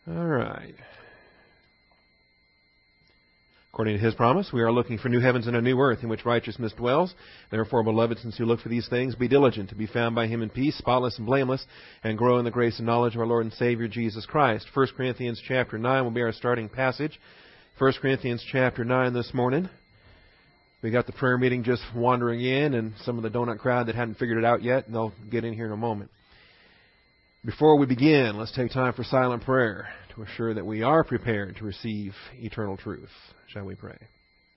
All right. According to His promise, we are looking for new heavens and a new earth in which righteousness dwells. Therefore, beloved, since you look for these things, be diligent to be found by Him in peace, spotless and blameless, and grow in the grace and knowledge of our Lord and Savior, Jesus Christ. 1 Corinthians chapter 9 will be our starting passage. 1 Corinthians chapter 9 this morning. We got the prayer meeting just wandering in, and some of the donut crowd that hadn't figured it out yet, and they'll get in here in a moment. Before we begin, let's take time for silent prayer to assure that we are prepared to receive eternal truth. Shall we pray?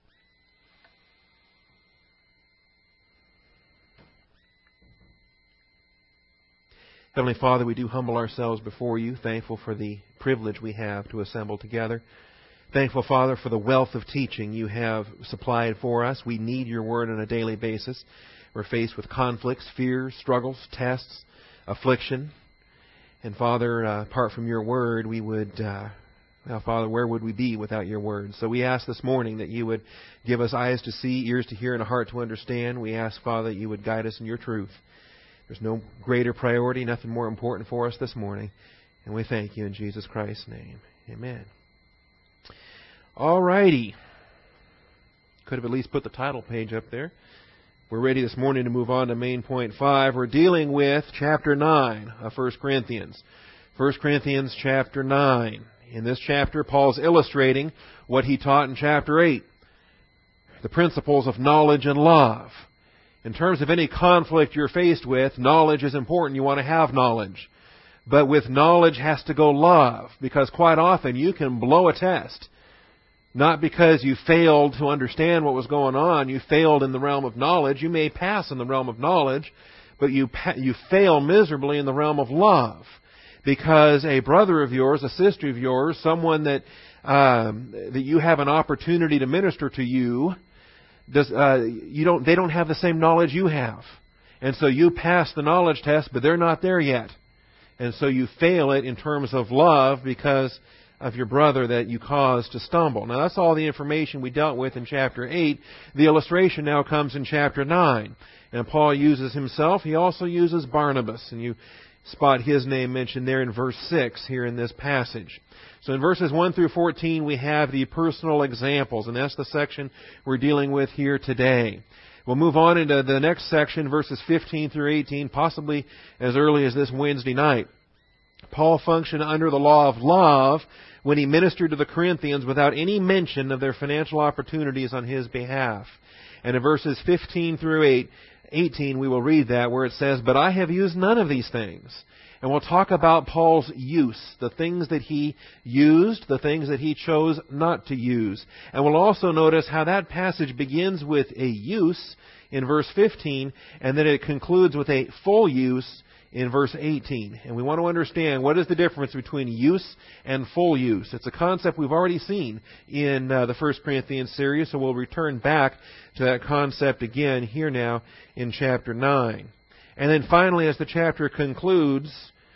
Heavenly Father, we do humble ourselves before you, thankful for the privilege we have to assemble together. Thankful, Father, for the wealth of teaching you have supplied for us. We need your word on a daily basis. We're faced with conflicts, fears, struggles, tests, affliction. And Father, apart from your word, we would, Father, where would we be without your word? So we ask this morning that you would give us eyes to see, ears to hear, and a heart to understand. We ask, Father, that you would guide us in your truth. There's no greater priority, nothing more important for us this morning. And we thank you in Jesus Christ's name. Amen. All righty. Could have at least put the title page up there. We're ready this morning to move on to main point 5. We're dealing with chapter 9 of 1 Corinthians. 1 Corinthians chapter 9. In this chapter, Paul's illustrating what he taught in chapter 8. The principles of knowledge and love. In terms of any conflict you're faced with, knowledge is important. You want to have knowledge. But with knowledge has to go love, because quite often you can blow a test. Not because you failed to understand what was going on. You failed in the realm of knowledge. You may pass in the realm of knowledge, but you fail miserably in the realm of love. Because a brother of yours, a sister of yours, someone that you have an opportunity to minister to you, they don't have the same knowledge you have. And so you pass the knowledge test, but they're not there yet. And so you fail it in terms of love because of your brother that you caused to stumble. Now that's all the information we dealt with in chapter 8. The illustration now comes in chapter 9. And Paul uses himself. He also uses Barnabas. And you spot his name mentioned there in verse 6 here in this passage. So in verses 1 through 14 we have the personal examples. And that's the section we're dealing with here today. We'll move on into the next section, verses 15 through 18, possibly as early as this Wednesday night. Paul functioned under the law of love when he ministered to the Corinthians without any mention of their financial opportunities on his behalf. And in verses 15 through 18, we will read that where it says, "But I have used none of these things." And we'll talk about Paul's use, the things that he used, the things that he chose not to use. And we'll also notice how that passage begins with a use in verse 15, and then it concludes with a full use in verse 18. And we want to understand what is the difference between use and full use. It's a concept we've already seen in the 1 Corinthians series, so we'll return back to that concept again here now in chapter 9. And then finally, as the chapter concludes,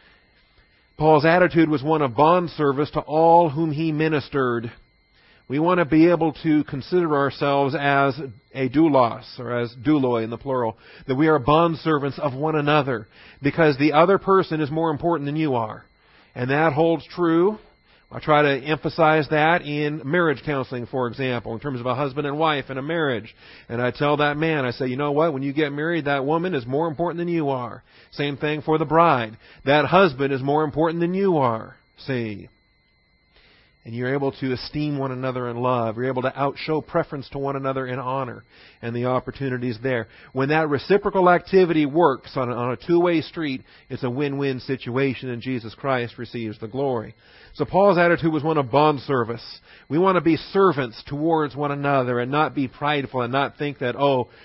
Paul's attitude was one of bondservice to all whom he ministered. We want to be able to consider ourselves as a doulos, or as douloi in the plural, that we are bondservants of one another, because the other person is more important than you are. And that holds true. I try to emphasize that in marriage counseling, for example, in terms of a husband and wife in a marriage. And I tell that man, I say, you know what, when you get married, that woman is more important than you are. Same thing for the bride. That husband is more important than you are. See? And you're able to esteem one another in love. You're able to outshow preference to one another in honor. And the opportunities there. When that reciprocal activity works on a two-way street, it's a win-win situation, and Jesus Christ receives the glory. So Paul's attitude was one of bondservice. We want to be servants towards one another and not be prideful and not think that,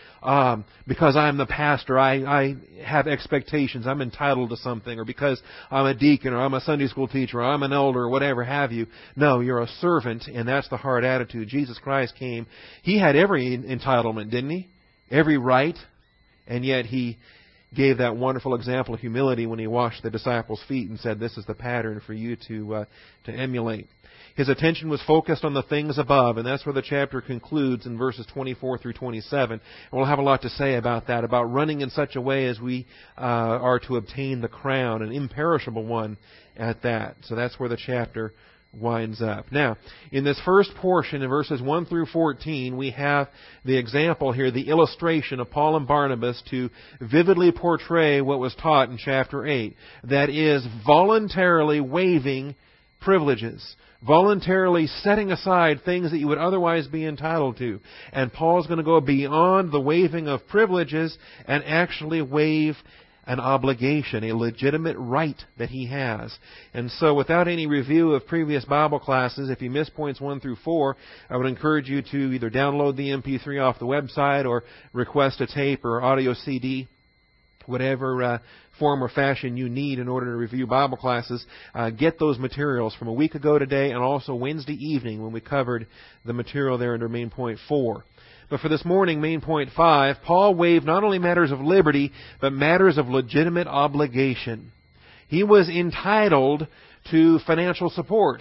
because I'm the pastor, I have expectations, I'm entitled to something, or because I'm a deacon, or I'm a Sunday school teacher, or I'm an elder, or whatever have you. No, you're a servant, and that's the hard attitude. Jesus Christ came. He had every entitlement, didn't he? Every right, and yet He gave that wonderful example of humility when he washed the disciples' feet and said, "This is the pattern for you to emulate." His attention was focused on the things above, and that's where the chapter concludes in verses 24 through 27. And we'll have a lot to say about that, about running in such a way as we are to obtain the crown, an imperishable one at that. So that's where the chapter winds up. Now, in this first portion, in verses 1 through 14, we have the example here, the illustration of Paul and Barnabas to vividly portray what was taught in chapter 8. That is, voluntarily waiving privileges. Voluntarily setting aside things that you would otherwise be entitled to. And Paul's going to go beyond the waiving of privileges and actually waive an obligation, a legitimate right that he has. And so without any review of previous Bible classes, if you missed points 1 through 4, I would encourage you to either download the MP3 off the website or request a tape or audio CD, whatever form or fashion you need in order to review Bible classes. Get those materials from a week ago today and also Wednesday evening when we covered the material there under main point 4. But for this morning, main point 5, Paul waived not only matters of liberty, but matters of legitimate obligation. He was entitled to financial support.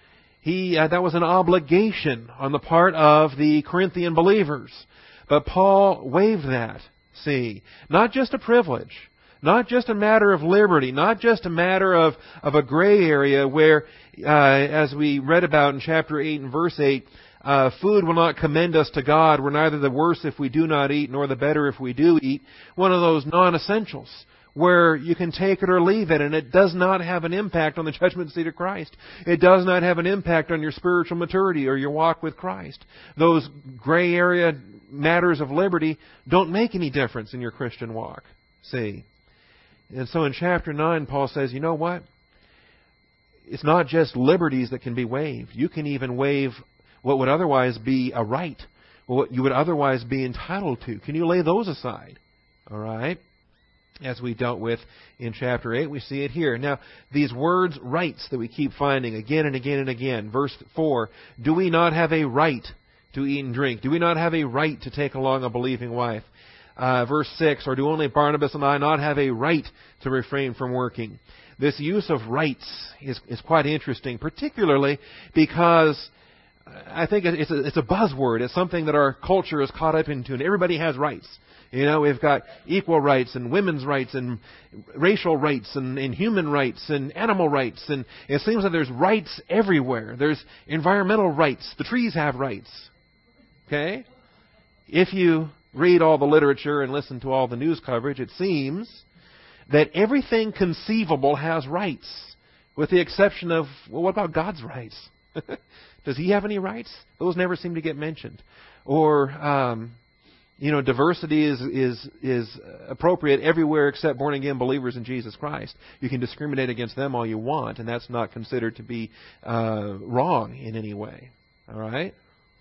That was an obligation on the part of the Corinthian believers. But Paul waived that, see. Not just a privilege. Not just a matter of liberty, not just a matter of a gray area where, as we read about in chapter 8 and verse 8, food will not commend us to God. We're neither the worse if we do not eat, nor the better if we do eat. One of those non-essentials where you can take it or leave it, and it does not have an impact on the judgment seat of Christ. It does not have an impact on your spiritual maturity or your walk with Christ. Those gray area matters of liberty don't make any difference in your Christian walk. See? And so in chapter 9, Paul says, you know what? It's not just liberties that can be waived. You can even waive what would otherwise be a right, what you would otherwise be entitled to. Can you lay those aside? All right? As we dealt with in chapter 8, we see it here. Now, these words, rights, that we keep finding again and again and again. Verse 4, do we not have a right to eat and drink? Do we not have a right to take along a believing wife? Verse 6, or do only Barnabas and I not have a right to refrain from working? This use of rights is quite interesting, particularly because I think it's a buzzword. It's something that our culture is caught up into, and everybody has rights. You know, we've got equal rights and women's rights and racial rights and human rights and animal rights, and it seems that there's rights everywhere. There's environmental rights. The trees have rights. Okay? If you read all the literature and listen to all the news coverage, it seems that everything conceivable has rights, with the exception of, well, what about God's rights? Does He have any rights? Those never seem to get mentioned. Or, diversity is appropriate everywhere except born-again believers in Jesus Christ. You can discriminate against them all you want, and that's not considered to be wrong in any way. All right?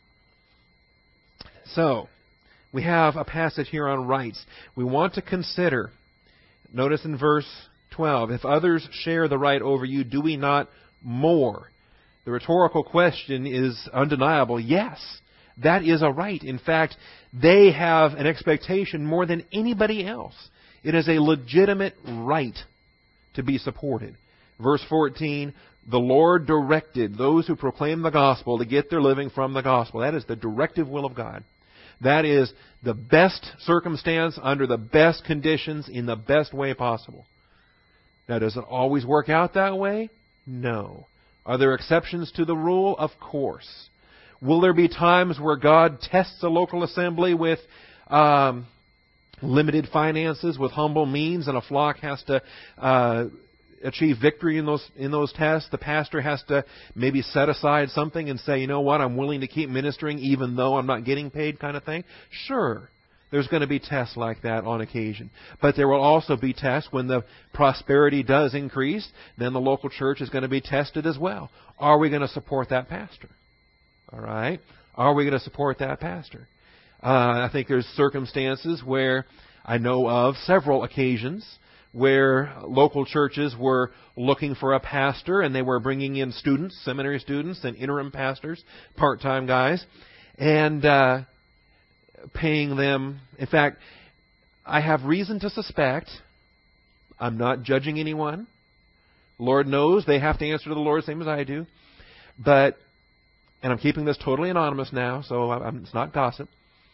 So, we have a passage here on rights. We want to consider, notice in verse 12, if others share the right over you, do we not more? The rhetorical question is undeniable. Yes, that is a right. In fact, they have an expectation more than anybody else. It is a legitimate right to be supported. Verse 14, the Lord directed those who proclaim the gospel to get their living from the gospel. That is the directive will of God. That is the best circumstance under the best conditions in the best way possible. Now, does it always work out that way? No. Are there exceptions to the rule? Of course. Will there be times where God tests a local assembly with limited finances, with humble means, and a flock has to achieve victory in those tests? The pastor has to maybe set aside something and say, you know what, I'm willing to keep ministering even though I'm not getting paid, kind of thing. Sure, there's going to be tests like that on occasion. But there will also be tests when the prosperity does increase. Then the local church is going to be tested as well. Are we going to support that pastor? All right? Are we going to support that pastor? I think there's circumstances where I know of several occasions where local churches were looking for a pastor, and they were bringing in students, seminary students, and interim pastors, part-time guys, and paying them. In fact, I have reason to suspect, I'm not judging anyone. Lord knows they have to answer to the Lord, same as I do. But, and I'm keeping this totally anonymous now, so it's not gossip.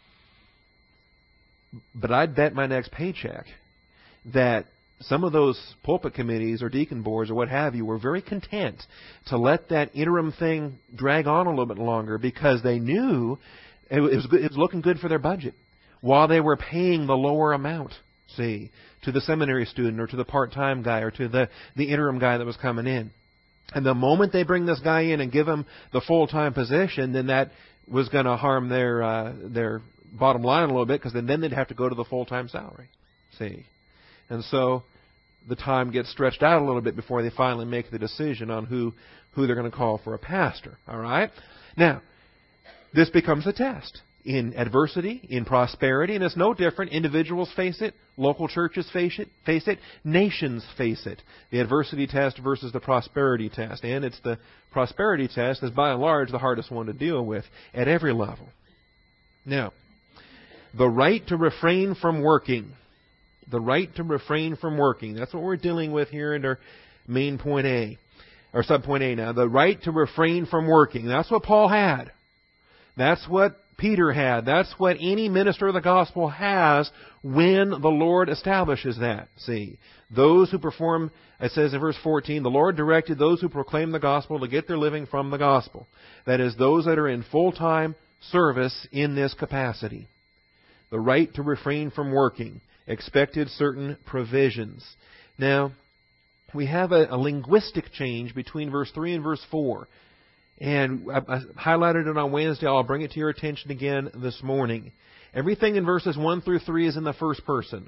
But I'd bet my next paycheck that some of those pulpit committees or deacon boards or what have you were very content to let that interim thing drag on a little bit longer because they knew it was looking good for their budget while they were paying the lower amount, see, to the seminary student or to the part-time guy or to the interim guy that was coming in. And the moment they bring this guy in and give him the full-time position, then that was going to harm their bottom line a little bit because then they'd have to go to the full-time salary, see. And so the time gets stretched out a little bit before they finally make the decision on who they're going to call for a pastor. All right? Now, this becomes a test in adversity, in prosperity, and it's no different. Individuals face it. Local churches face it. Nations face it. The adversity test versus the prosperity test. And it's the prosperity test is by and large the hardest one to deal with at every level. Now, the right to refrain from working. The right to refrain from working. That's what we're dealing with here in our main point A, or subpoint A now. The right to refrain from working. That's what Paul had. That's what Peter had. That's what any minister of the gospel has when the Lord establishes that. See, those who perform, it says in verse 14, the Lord directed those who proclaim the gospel to get their living from the gospel. That is, those that are in full-time service in this capacity. The right to refrain from working. Expected certain provisions. Now, we have a linguistic change between verse 3 and verse 4. And I highlighted it on Wednesday. I'll bring it to your attention again this morning. Everything in verses 1 through 3 is in the first person.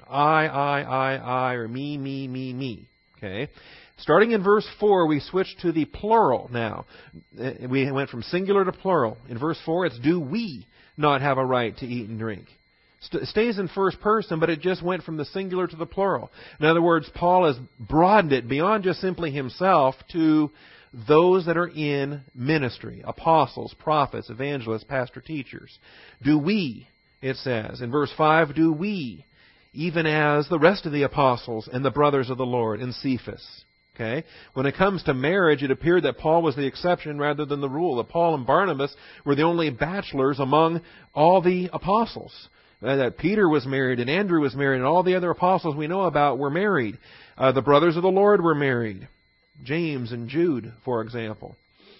I, or me. Okay? Starting in verse 4, we switch to the plural now. We went from singular to plural. In verse 4, it's do we not have a right to eat and drink? Stays in first person, but it just went from the singular to the plural. In other words, Paul has broadened it beyond just simply himself to those that are in ministry, apostles, prophets, evangelists, pastor, teachers. Do we, it says, in verse 5, do we, even as the rest of the apostles and the brothers of the Lord and Cephas. Okay? When it comes to marriage, it appeared that Paul was the exception rather than the rule. That Paul and Barnabas were the only bachelors among all the apostles. That Peter was married and Andrew was married and all the other apostles we know about were married. The brothers of the Lord were married. James and Jude, for example.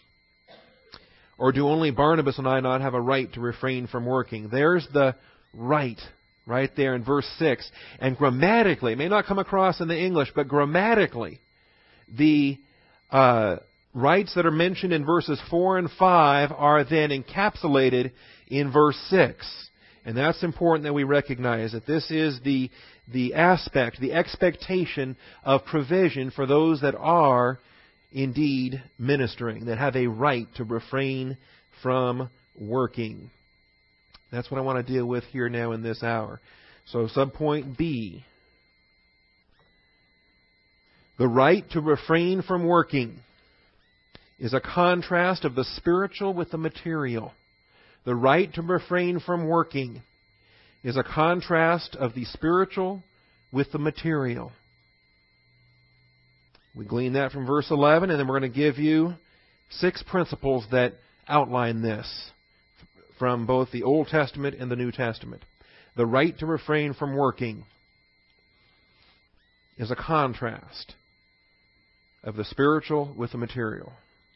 Or do only Barnabas and I not have a right to refrain from working? There's the right there in verse 6. And grammatically, it may not come across in the English, but grammatically, the rights that are mentioned in verses 4 and 5 are then encapsulated in verse 6. And that's important that we recognize that this is the aspect, the expectation of provision for those that are indeed ministering, that have a right to refrain from working. That's what I want to deal with here now in this hour. So subpoint B. The right to refrain from working is a contrast of the spiritual with the material. The right to refrain from working is a contrast of the spiritual with the material. We glean that from verse 11, and then we're going to give you 6 principles that outline this from both the Old Testament and the New Testament. The right to refrain from working is a contrast of the spiritual with the material.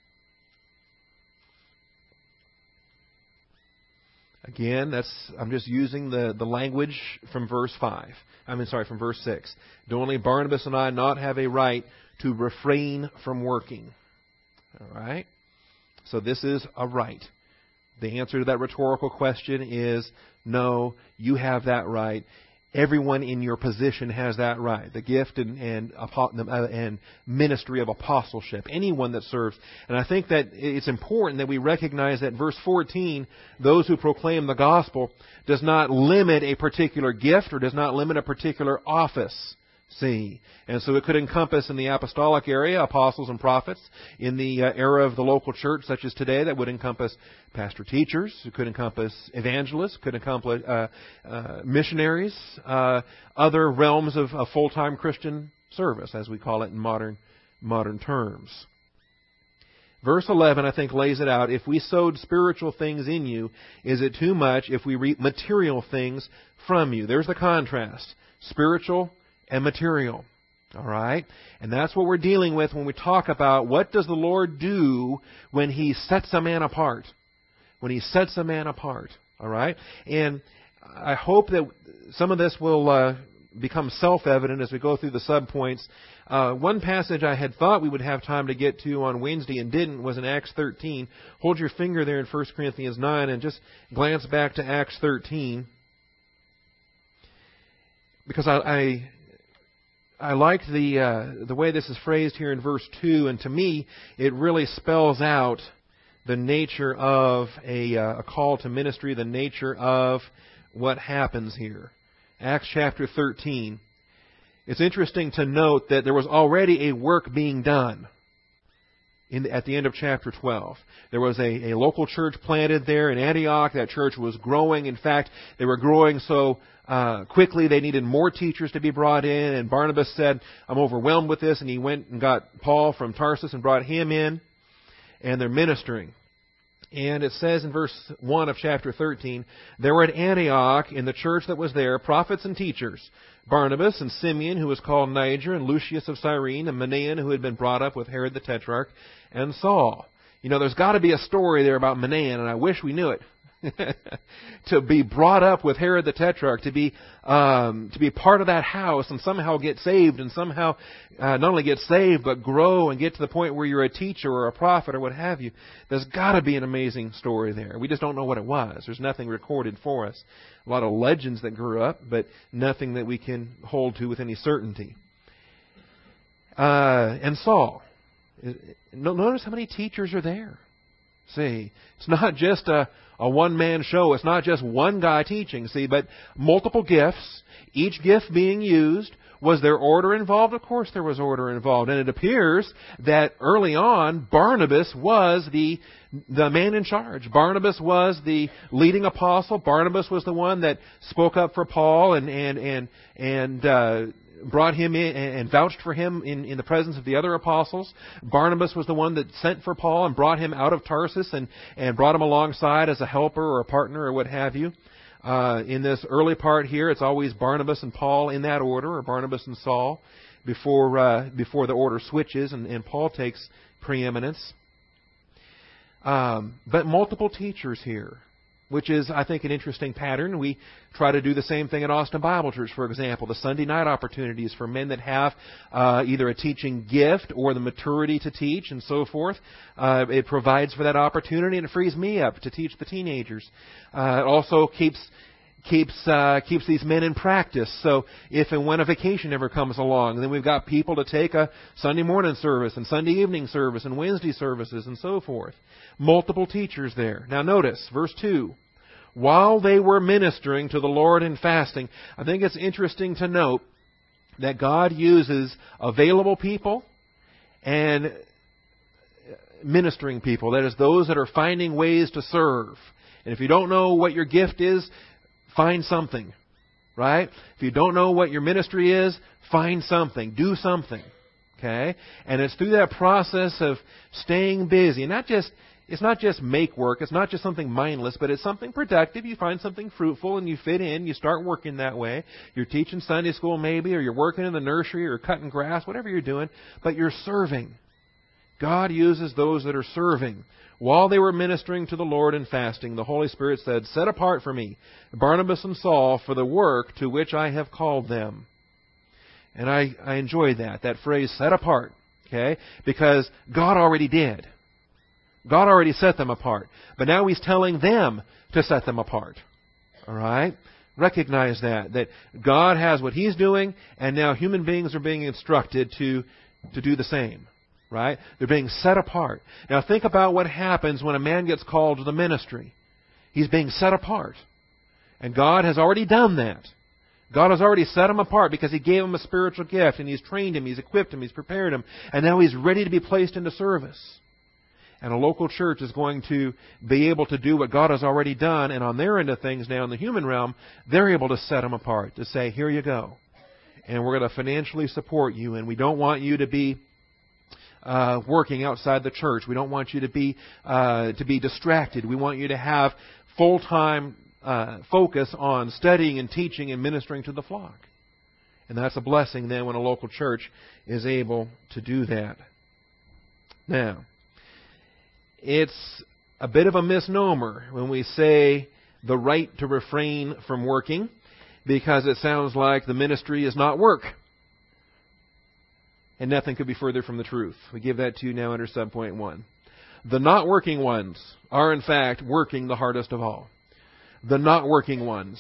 Again, I'm just using the language from verse 5. From verse 6. Do only Barnabas and I not have a right to refrain from working? All right? So this is a right. The answer to that rhetorical question is no, you have that right. Everyone in your position has that right. The gift and ministry of apostleship. Anyone that serves. And I think that it's important that we recognize that verse 14, those who proclaim the gospel, does not limit a particular gift or does not limit a particular office. See. And so it could encompass in the apostolic area apostles and prophets. In the era of the local church, such as today, that would encompass pastor-teachers. It could encompass evangelists. Could encompass missionaries. Other realms of full-time Christian service, as we call it in modern terms. Verse 11, I think, lays it out. If we sowed spiritual things in you, is it too much if we reap material things from you? There's the contrast. Spiritual and material. All right? And that's what we're dealing with when we talk about what does the Lord do when He sets a man apart. When He sets a man apart. All right? And I hope that some of this will become self-evident as we go through the subpoints. One passage I had thought we would have time to get to on Wednesday and didn't was in Acts 13. Hold your finger there in 1 Corinthians 9 and just glance back to Acts 13. Because I like the way this is phrased here in verse 2, and to me, it really spells out the nature of a call to ministry, the nature of what happens here. Acts chapter 13. It's interesting to note that there was already a work being done at the end of chapter 12. There was a local church planted there in Antioch. That church was growing. In fact, they were growing so quickly they needed more teachers to be brought in. And Barnabas said, I'm overwhelmed with this. And he went and got Paul from Tarsus and brought him in. And they're ministering. And it says in verse 1 of chapter 13, there were at Antioch, in the church that was there, prophets and teachers, Barnabas and Simeon, who was called Niger, and Lucius of Cyrene, and Manaen, who had been brought up with Herod the Tetrarch, and Saul. You know, there's got to be a story there about Manaen, and I wish we knew it. To be brought up with Herod the Tetrarch, to be part of that house and somehow get saved, and somehow not only get saved but grow and get to the point where you're a teacher or a prophet or what have you. There's got to be an amazing story there. We just don't know what it was. There's nothing recorded for us. A lot of legends that grew up, but nothing that we can hold to with any certainty. And Saul. Notice how many teachers are there. See, it's not just a one-man show. It's not just one guy teaching, see, but multiple gifts, each gift being used. Was there order involved? Of course there was order involved. And it appears that early on, Barnabas was the man in charge. Barnabas was the leading apostle. Barnabas was the one that spoke up for Paul and brought him in and vouched for him in the presence of the other apostles. Barnabas was the one that sent for Paul and brought him out of Tarsus and brought him alongside as a helper or a partner or what have you. In this early part here, it's always Barnabas and Paul in that order, or Barnabas and Saul, before the order switches and Paul takes preeminence. But multiple teachers here, which is, I think, an interesting pattern. We try to do the same thing at Austin Bible Church, for example. The Sunday night opportunities for men that have either a teaching gift or the maturity to teach and so forth. It provides for that opportunity, and it frees me up to teach the teenagers. It also keeps these men in practice. So if and when a vacation ever comes along, then we've got people to take a Sunday morning service and Sunday evening service and Wednesday services and so forth. Multiple teachers there. Now notice, verse 2. While they were ministering to the Lord in fasting, I think it's interesting to note that God uses available people and ministering people. That is, those that are finding ways to serve. And if you don't know what your gift is, find something. Right? If you don't know what your ministry is, find something. Do something. Okay? And it's through that process of staying busy. And it's not just make work. It's not just something mindless, but it's something productive. You find something fruitful and you fit in. You start working that way. You're teaching Sunday school maybe, or you're working in the nursery or cutting grass, whatever you're doing, but you're serving. God uses those that are serving. While they were ministering to the Lord and fasting, the Holy Spirit said, "Set apart for me Barnabas and Saul for the work to which I have called them." And I enjoy that phrase, set apart, okay? Because God already did. God already set them apart. But now He's telling them to set them apart. All right? Recognize that God has what He's doing, and now human beings are being instructed to do the same. Right? They're being set apart. Now think about what happens when a man gets called to the ministry. He's being set apart. And God has already done that. God has already set him apart because He gave him a spiritual gift, and He's trained him, He's equipped him, He's prepared him, and now he's ready to be placed into service. And a local church is going to be able to do what God has already done, and on their end of things now in the human realm, they're able to set him apart, to say, here you go. And we're going to financially support you, and we don't want you to be working outside the church. We don't want you to be distracted. We want you to have full-time focus on studying and teaching and ministering to the flock. And that's a blessing then when a local church is able to do that. Now, it's a bit of a misnomer when we say the right to refrain from working, because it sounds like the ministry is not work. And nothing could be further from the truth. We give that to you now under subpoint 1. The not working ones are in fact working the hardest of all. The not working ones.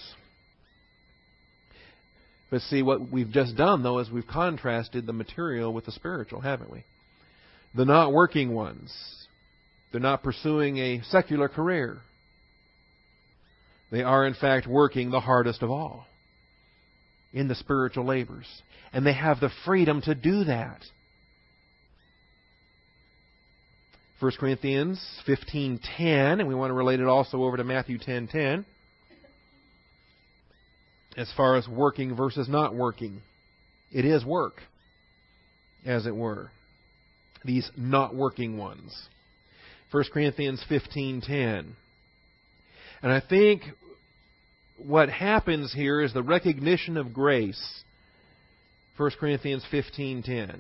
But see, what we've just done, though, is we've contrasted the material with the spiritual, haven't we? The not working ones, they're not pursuing a secular career. They are, in fact, working the hardest of all in the spiritual labors. And they have the freedom to do that. 1 Corinthians 15:10, and we want to relate it also over to Matthew 10:10. As far as working versus not working, it is work, as it were. These not working ones. 1 Corinthians 15:10. And I think what happens here is the recognition of grace. 1 Corinthians 15:10.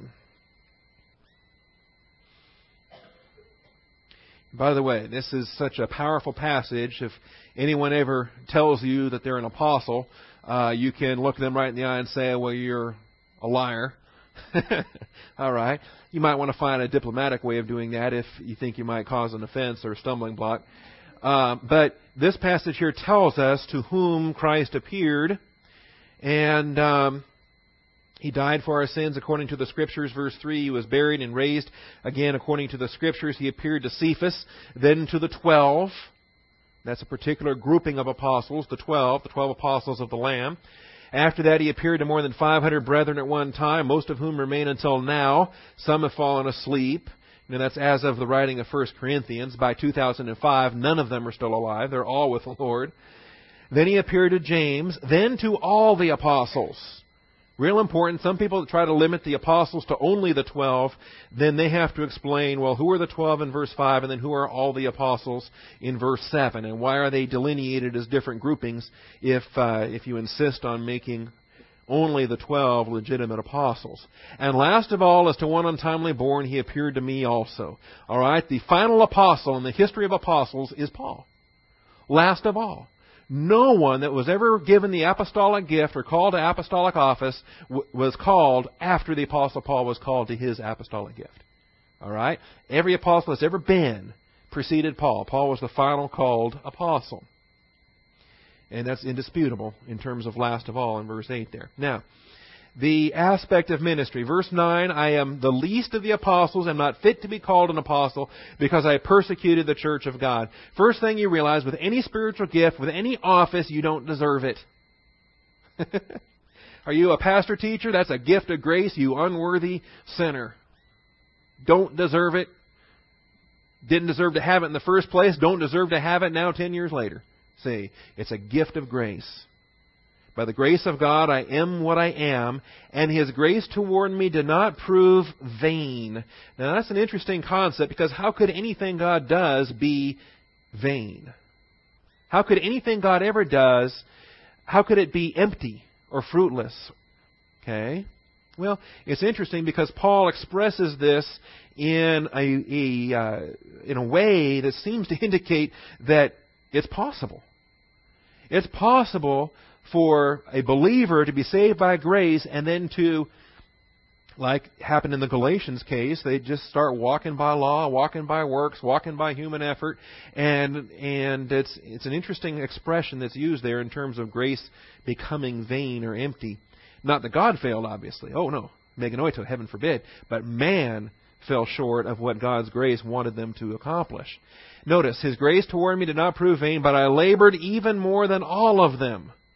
By the way, this is such a powerful passage. If anyone ever tells you that they're an apostle, you can look them right in the eye and say, well, you're a liar. All right. You might want to find a diplomatic way of doing that if you think you might cause an offense or a stumbling block. But this passage here tells us to whom Christ appeared, and He died for our sins according to the Scriptures. Verse 3, He was buried and raised again according to the Scriptures. He appeared to Cephas, then to the 12. That's a particular grouping of apostles, the 12 apostles of the Lamb. After that, He appeared to more than 500 brethren at one time, most of whom remain until now. Some have fallen asleep. And that's as of the writing of 1 Corinthians. By 2005, none of them are still alive. They're all with the Lord. Then He appeared to James, then to all the apostles. Real important. Some people try to limit the apostles to only the 12. Then they have to explain, well, who are the 12 in verse 5, and then who are all the apostles in verse 7? And why are they delineated as different groupings if you insist on making only the 12 legitimate apostles? And last of all, as to one untimely born, He appeared to me also. All right, the final apostle in the history of apostles is Paul. Last of all. No one that was ever given the apostolic gift or called to apostolic office was called after the Apostle Paul was called to his apostolic gift. All right? Every apostle that's ever been preceded Paul. Paul was the final called apostle. And that's indisputable in terms of last of all in verse 8 there. Now, the aspect of ministry. Verse 9, I am the least of the apostles, am not fit to be called an apostle because I persecuted the church of God. First thing you realize, with any spiritual gift, with any office, you don't deserve it. Are you a pastor teacher? That's a gift of grace, you unworthy sinner. Don't deserve it. Didn't deserve to have it in the first place. Don't deserve to have it now 10 years later. See, it's a gift of grace. By the grace of God, I am what I am, and His grace toward me did not prove vain. Now, that's an interesting concept, because how could anything God does be vain? How could anything God ever does, how could it be empty or fruitless? Okay? Well, it's interesting because Paul expresses this in a way that seems to indicate that it's possible. It's possible for a believer to be saved by grace and then to, like happened in the Galatians case, they just start walking by law, walking by works, walking by human effort, and it's an interesting expression that's used there in terms of grace becoming vain or empty. Not that God failed, obviously. Oh no, meganoito, heaven forbid. But man fell short of what God's grace wanted them to accomplish. Notice, His grace toward me did not prove vain, but I labored even more than all of them.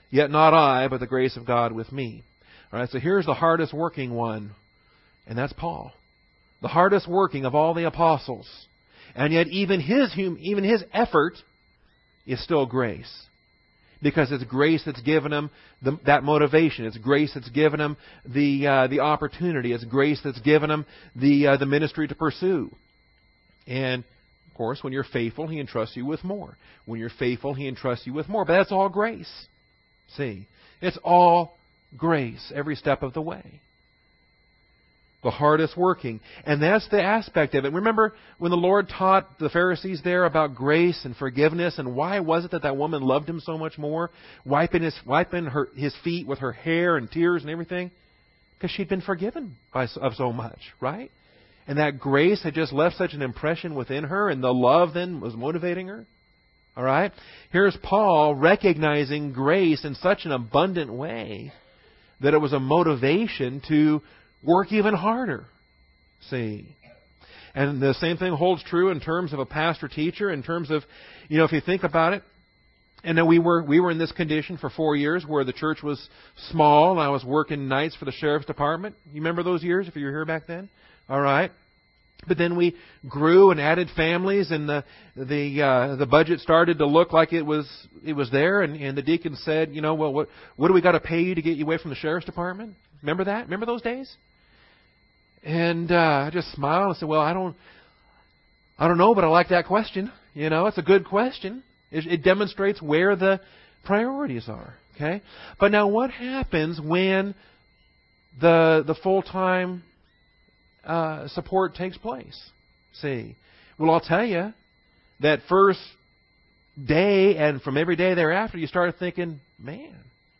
Yet not I, but the grace of God with me. All right, so here's the hardest working one, and that's Paul. The hardest working of all the apostles. And yet even his effort is still grace. Because it's grace that's given him that motivation. It's grace that's given him the opportunity. It's grace that's given him the ministry to pursue. And, of course, when you're faithful, He entrusts you with more. When you're faithful, He entrusts you with more. But that's all grace. See? It's all grace every step of the way. The hardest working. And that's the aspect of it. Remember when the Lord taught the Pharisees there about grace and forgiveness, and why was it that woman loved Him so much more? Wiping his feet with her hair and tears and everything? Because she'd been forgiven of so much, right? And that grace had just left such an impression within her, and the love then was motivating her. All right? Here's Paul recognizing grace in such an abundant way that it was a motivation to work even harder. See? And the same thing holds true in terms of a pastor teacher, in terms of, if you think about it. And then we were in this condition for 4 years where the church was small, and I was working nights for the sheriff's department. You remember those years if you were here back then? All right. But then we grew and added families, and the budget started to look like it was there, and the deacon said, well, what do we got to pay you to get you away from the sheriff's department? Remember that? Remember those days? And I just smiled and said, well, I don't know, but I like that question. It's a good question. It demonstrates where the priorities are. Okay? But now what happens when the full-time support takes place? See? Well, I'll tell you, that first day and from every day thereafter, you start thinking, man,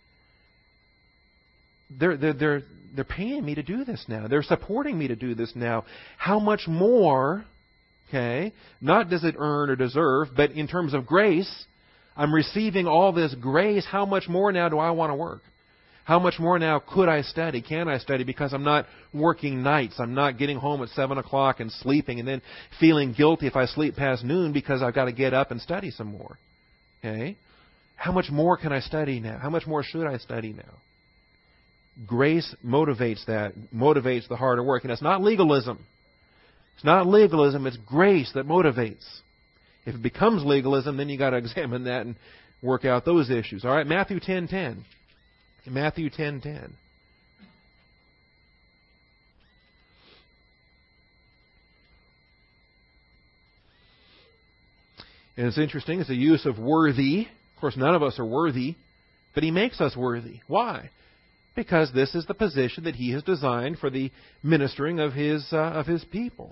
they're paying me to do this now. They're supporting me to do this now. How much more, okay, not does it earn or deserve, but in terms of grace, I'm receiving all this grace. How much more now do I want to work? How much more now could I study? Can I study? Because I'm not working nights. I'm not getting home at 7 o'clock and sleeping and then feeling guilty if I sleep past noon because I've got to get up and study some more. Okay? How much more can I study now? How much more should I study now? Grace motivates that, motivates the harder work. And it's not legalism. It's not legalism, it's grace that motivates. If it becomes legalism, then you've got to examine that and work out those issues. All right, Matthew 10:10. Matthew 10:10. And it's interesting, it's a use of worthy. Of course, none of us are worthy, but He makes us worthy. Why? Because this is the position that He has designed for the ministering of His people.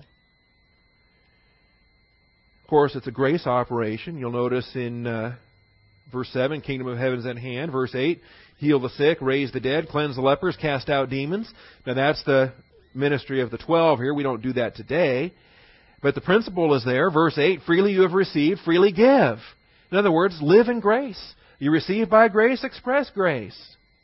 Of course, it's a grace operation. You'll notice in verse 7, Kingdom of Heaven is at hand. Verse 8, heal the sick, raise the dead, cleanse the lepers, cast out demons. Now that's the ministry of the 12 here. We don't do that today. But the principle is there. Verse 8, freely you have received, freely give. In other words, live in grace. You receive by grace, express grace.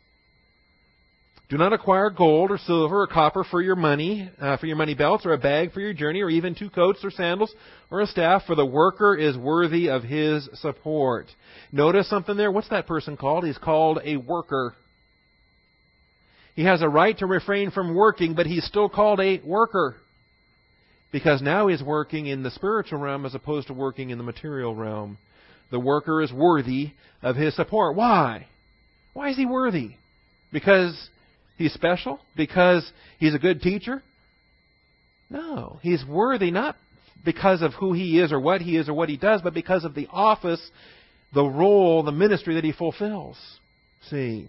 Do not acquire gold or silver or copper for your money belts, or a bag for your journey, or even 2 coats or sandals or a staff, for the worker is worthy of his support. Notice something there. What's that person called? He's called a worker. He has a right to refrain from working, but he's still called a worker. Because now he's working in the spiritual realm as opposed to working in the material realm. The worker is worthy of his support. Why? Why is he worthy? Because he's special? Because he's a good teacher? No. He's worthy not because of who he is or what he does, but because of the office, the role, the ministry that he fulfills. See?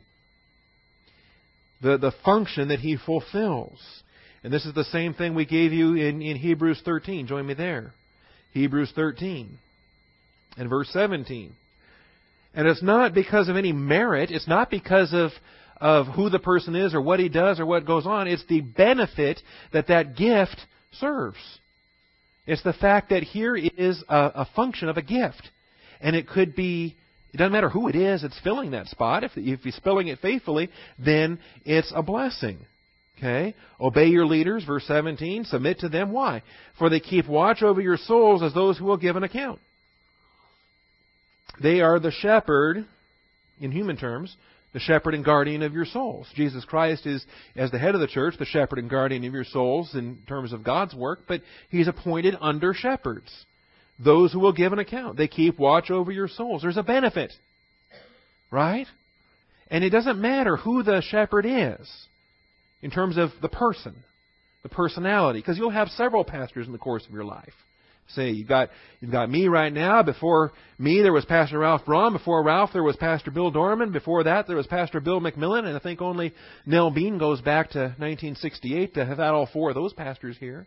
The function that he fulfills. And this is the same thing we gave you in Hebrews 13. Join me there. Hebrews 13 and verse 17. And it's not because of any merit. It's not because of who the person is or what he does or what goes on. It's the benefit that gift serves. It's the fact that here is a function of a gift. And it could be, it doesn't matter who it is, it's filling that spot. If he's filling it faithfully, then it's a blessing. Okay? Obey your leaders, verse 17. Submit to them. Why? For they keep watch over your souls as those who will give an account. They are the shepherd in human terms, the shepherd and guardian of your souls. Jesus Christ is, as the head of the church, the shepherd and guardian of your souls in terms of God's work, but He's appointed under shepherds, those who will give an account. They keep watch over your souls. There's a benefit, right? And it doesn't matter who the shepherd is in terms of the person, the personality, because you'll have several pastors in the course of your life. Say, you've got me right now. Before me, there was Pastor Ralph Braun. Before Ralph, there was Pastor Bill Dorman. Before that, there was Pastor Bill McMillan. And I think only Nell Bean goes back to 1968 to have had all four of those pastors here.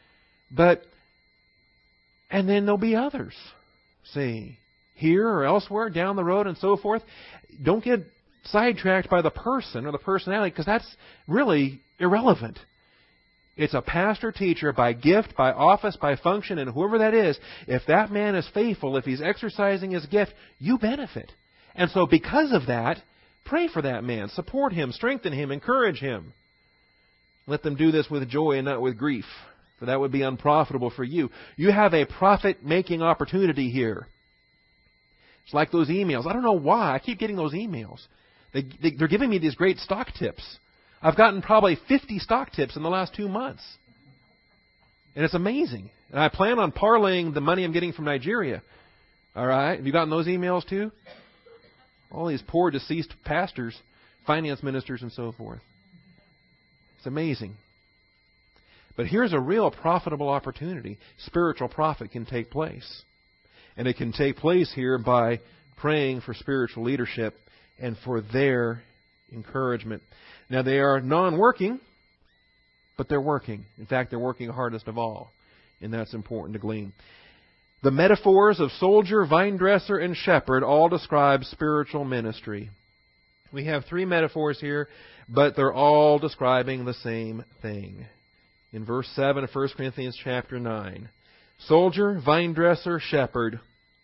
And then there'll be others. See, here or elsewhere, down the road and so forth. Don't get sidetracked by the person or the personality, because that's really irrelevant. It's a pastor, teacher, by gift, by office, by function, and whoever that is. If that man is faithful, if he's exercising his gift, you benefit. And so because of that, pray for that man. Support him, strengthen him, encourage him. Let them do this with joy and not with grief, for that would be unprofitable for you. You have a profit-making opportunity here. It's like those emails. I don't know why. I keep getting those emails. They're giving me these great stock tips. I've gotten probably 50 stock tips in the last 2 months. And it's amazing. And I plan on parlaying the money I'm getting from Nigeria. All right? Have you gotten those emails too? All these poor deceased pastors, finance ministers, and so forth. It's amazing. But here's a real profitable opportunity. Spiritual profit can take place. And it can take place here by praying for spiritual leadership and for their encouragement. Now, they are non-working, but they're working. In fact, they're working hardest of all. And that's important to glean. The metaphors of soldier, vine dresser, and shepherd all describe spiritual ministry. We have 3 metaphors here, but they're all describing the same thing. In verse 7 of 1 Corinthians chapter 9. Soldier, vine dresser, shepherd.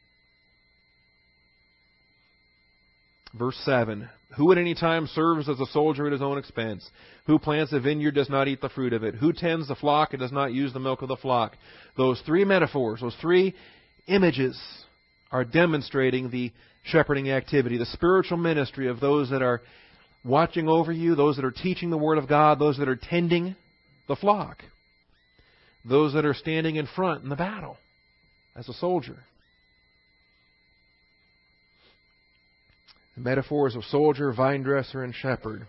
Verse 7. Who at any time serves as a soldier at his own expense? Who plants a vineyard does not eat the fruit of it? Who tends the flock and does not use the milk of the flock? Those 3 metaphors, those 3 images are demonstrating the shepherding activity, the spiritual ministry of those that are watching over you, those that are teaching the Word of God, those that are tending the flock, those that are standing in front in the battle as a soldier. The metaphors of soldier, vine dresser, and shepherd.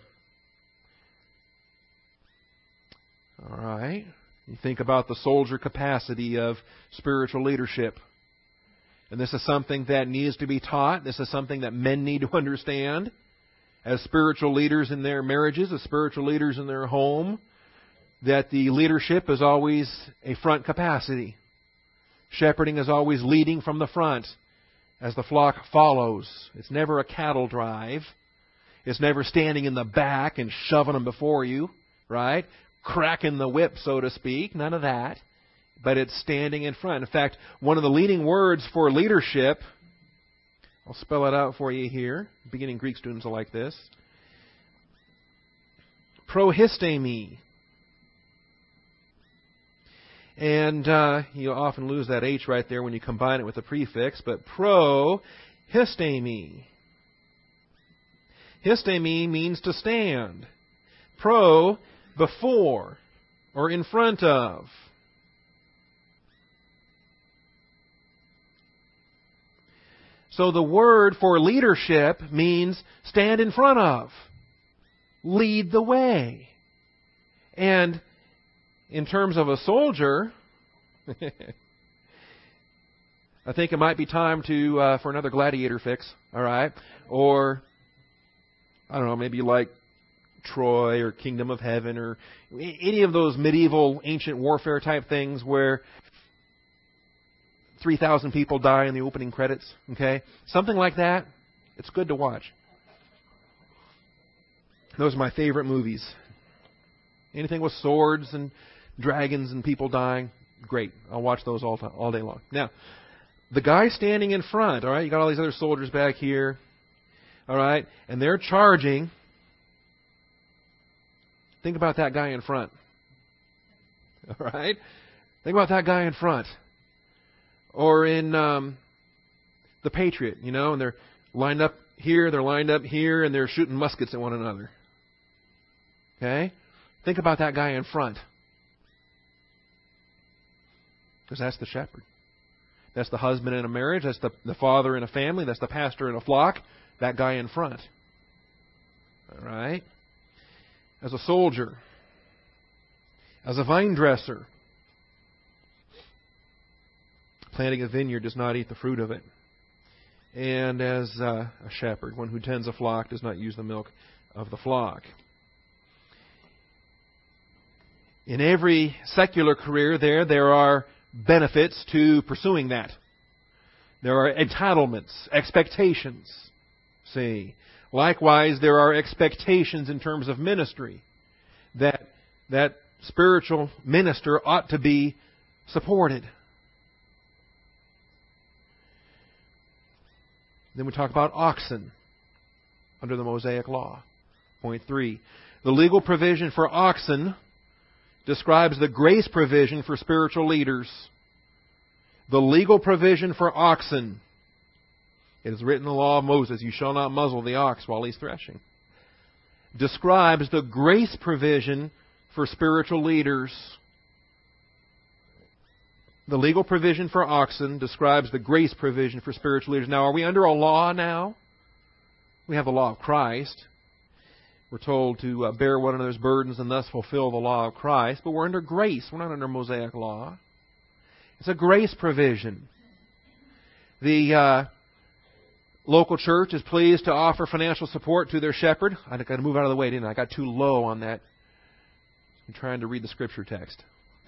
All right. You think about the soldier capacity of spiritual leadership. And this is something that needs to be taught. This is something that men need to understand as spiritual leaders in their marriages, as spiritual leaders in their home, that the leadership is always a front capacity. Shepherding is always leading from the front as the flock follows. It's never a cattle drive. It's never standing in the back and shoving them before you, right? Cracking the whip, so to speak. None of that. But it's standing in front. In fact, one of the leading words for leadership, I'll spell it out for you here. Beginning Greek students will like this. Prohistemi. And you often lose that H right there when you combine it with a prefix, but prohistemi. Histemi means to stand. Pro, before, or in front of. So the word for leadership means stand in front of. Lead the way. And in terms of a soldier, I think it might be time for another gladiator fix, all right? Or, I don't know, maybe like Troy or Kingdom of Heaven or any of those medieval ancient warfare type things where 3,000 people die in the opening credits, okay? Something like that. It's good to watch. Those are my favorite movies. Anything with swords and dragons and people dying, great. I'll watch those all day long. Now, the guy standing in front, all right, you got all these other soldiers back here, all right, and they're charging. Think about that guy in front. All right? Think about that guy in front. Or in The Patriot, and they're lined up here, they're lined up here, and they're shooting muskets at one another. Okay? Think about that guy in front. Because that's the shepherd. That's the husband in a marriage. That's the father in a family. That's the pastor in a flock. That guy in front. All right? As a soldier. As a vine dresser. Planting a vineyard does not eat the fruit of it. And as a shepherd, one who tends a flock does not use the milk of the flock. In every secular career there are benefits to pursuing that. There are entitlements, expectations. See, likewise, there are expectations in terms of ministry that spiritual minister ought to be supported. Then we talk about oxen under the Mosaic Law. Point 3. The legal provision for oxen describes the grace provision for spiritual leaders. The legal provision for oxen. It is written in the law of Moses, you shall not muzzle the ox while he's threshing. Describes the grace provision for spiritual leaders. The legal provision for oxen describes the grace provision for spiritual leaders. Now, are we under a law now? We have the law of Christ. We're told to bear one another's burdens and thus fulfill the law of Christ. But we're under grace. We're not under Mosaic law. It's a grace provision. The local church is pleased to offer financial support to their shepherd. I got to move out of the way, didn't I? I got too low on that. I'm trying to read the scripture text.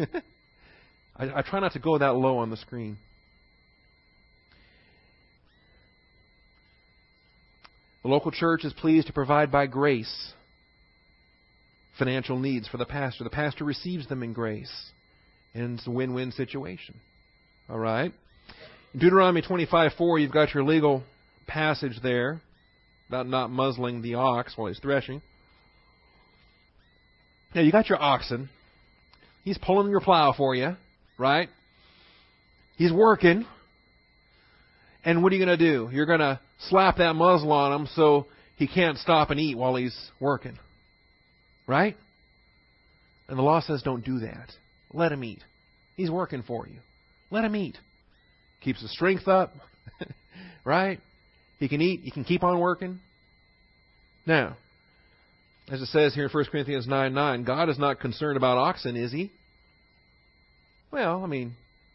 I try not to go that low on the screen. The local church is pleased to provide by grace financial needs for the pastor. The pastor receives them in grace. And it's a win-win situation. All right? In Deuteronomy 25:4, you've got your legal passage there about not muzzling the ox while he's threshing. Now, you got your oxen. He's pulling your plow for you, right? He's working. And what are you going to do? You're going to slap that muzzle on him so he can't stop and eat while he's working. Right? And the law says don't do that. Let him eat. He's working for you. Let him eat. Keeps his strength up. Right? He can eat. He can keep on working. Now, as it says here in 1 Corinthians 9:9, God is not concerned about oxen, is He? Well, I mean,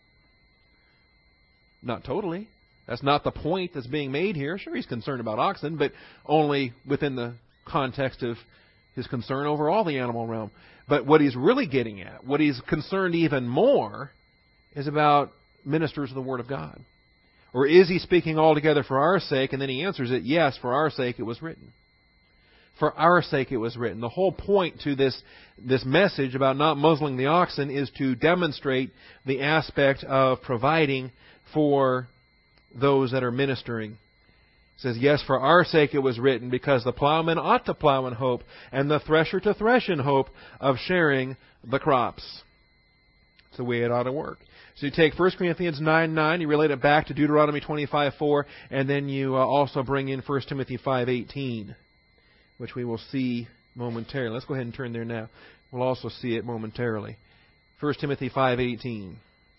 not totally. That's not the point that's being made here. Sure, He's concerned about oxen, but only within the context of His concern over all the animal realm. But what He's really getting at, what He's concerned even more, is about ministers of the Word of God. Or is He speaking altogether for our sake? And then He answers it, yes, for our sake it was written. For our sake it was written. The whole point to this message about not muzzling the oxen is to demonstrate the aspect of providing for those that are ministering. It says, yes, for our sake it was written, because the plowman ought to plow in hope, and the thresher to thresh in hope of sharing the crops. It's the way it ought to work. So you take 1 Corinthians 9:9, you relate it back to Deuteronomy 25:4, and then you also bring in 1 Timothy 5:18, which we will see momentarily. Let's go ahead and turn there now. We'll also see it momentarily. 1 Timothy 5:18.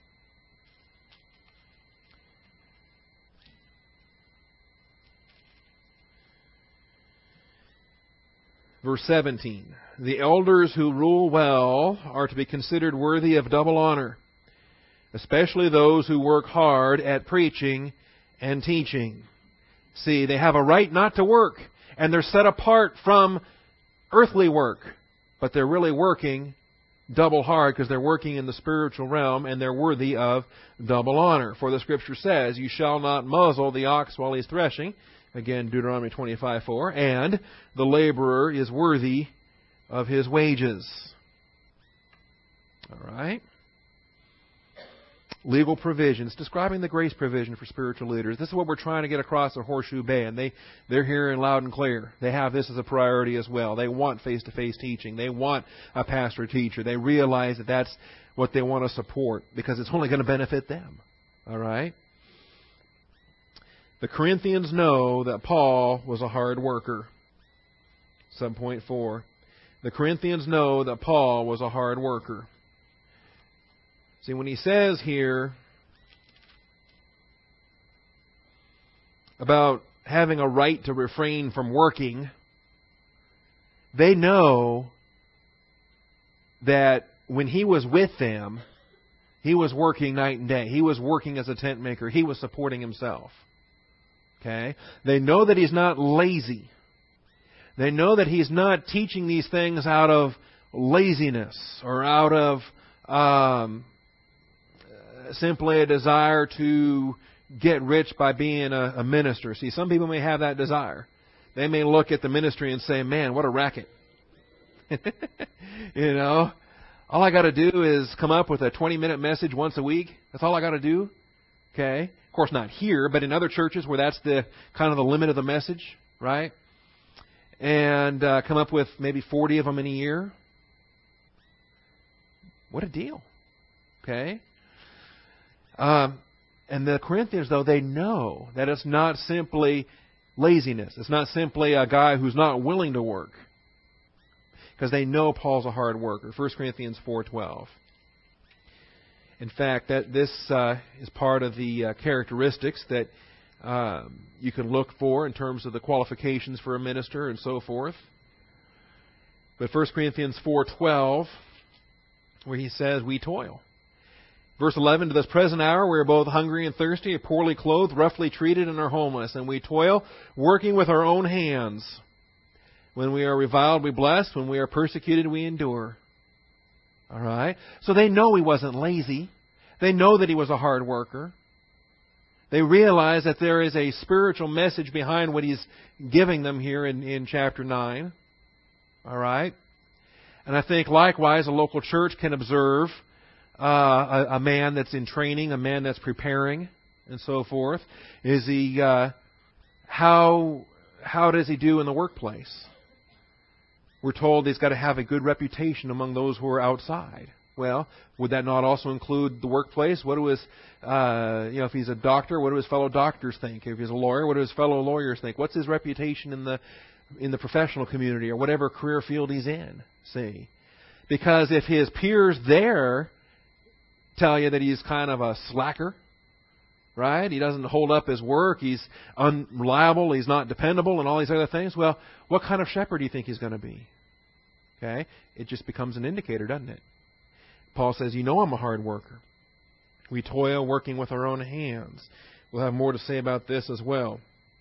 Verse 17, the elders who rule well are to be considered worthy of double honor, especially those who work hard at preaching and teaching. See, they have a right not to work, and they're set apart from earthly work, but they're really working double hard because they're working in the spiritual realm, and they're worthy of double honor. For the Scripture says, you shall not muzzle the ox while he's threshing. Again, Deuteronomy 25:4. And the laborer is worthy of his wages. All right. Legal provisions, describing the grace provision for spiritual leaders. This is what we're trying to get across at Horseshoe Bay, and they're hearing loud and clear. They have this as a priority as well. They want face-to-face teaching. They want a pastor-teacher. They realize that that's what they want to support because it's only going to benefit them. All right? The Corinthians know that Paul was a hard worker. Subpoint 4. The Corinthians know that Paul was a hard worker. See, when he says here about having a right to refrain from working, they know that when he was with them, he was working night and day. He was working as a tent maker. He was supporting himself. Okay? They know that he's not lazy. They know that he's not teaching these things out of laziness or out of simply a desire to get rich by being a minister. See, some people may have that desire. They may look at the ministry and say, man, what a racket. You know, all I got to do is come up with a 20-minute message once a week. That's all I got to do. Okay? Of course, not here, but in other churches where that's the kind of the limit of the message, right? And come up with maybe 40 of them in a year. What a deal. Okay? And the Corinthians, though, they know that it's not simply laziness. It's not simply a guy who's not willing to work. Because they know Paul's a hard worker. 1 Corinthians 4:12. In fact, that this is part of the characteristics that you can look for in terms of the qualifications for a minister and so forth. But 1 Corinthians 4:12, where he says, we toil. Verse 11, to this present hour we are both hungry and thirsty, are poorly clothed, roughly treated, and are homeless. And we toil, working with our own hands. When we are reviled, we bless. When we are persecuted, we endure. All right? So they know he wasn't lazy. They know that he was a hard worker. They realize that there is a spiritual message behind what he's giving them here in chapter 9. All right? And I think likewise a local church can observe a man that's in training, a man that's preparing, and so forth. Is he how does he do in the workplace? We're told he's got to have a good reputation among those who are outside. Well, would that not also include the workplace? What do his, if he's a doctor, what do his fellow doctors think? If he's a lawyer, what do his fellow lawyers think? What's his reputation in the professional community or whatever career field he's in? See, because if his peers there tell you that he's kind of a slacker, right? He doesn't hold up his work. He's unreliable. He's not dependable, and all these other things. Well, what kind of shepherd do you think he's going to be? Okay, it just becomes an indicator, doesn't it? Paul says, you know I'm a hard worker. We toil working with our own hands. We'll have more to say about this as well.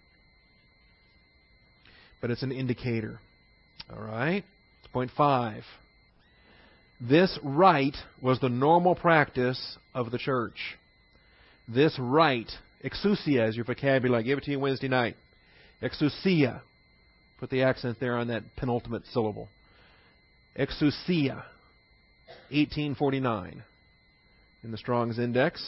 But it's an indicator. All right? Point 5. This rite was the normal practice of the church. This rite, exousia is your vocabulary. I gave it to you Wednesday night. Exousia. Put the accent there on that penultimate syllable. Exousia. 1849 in the Strong's Index.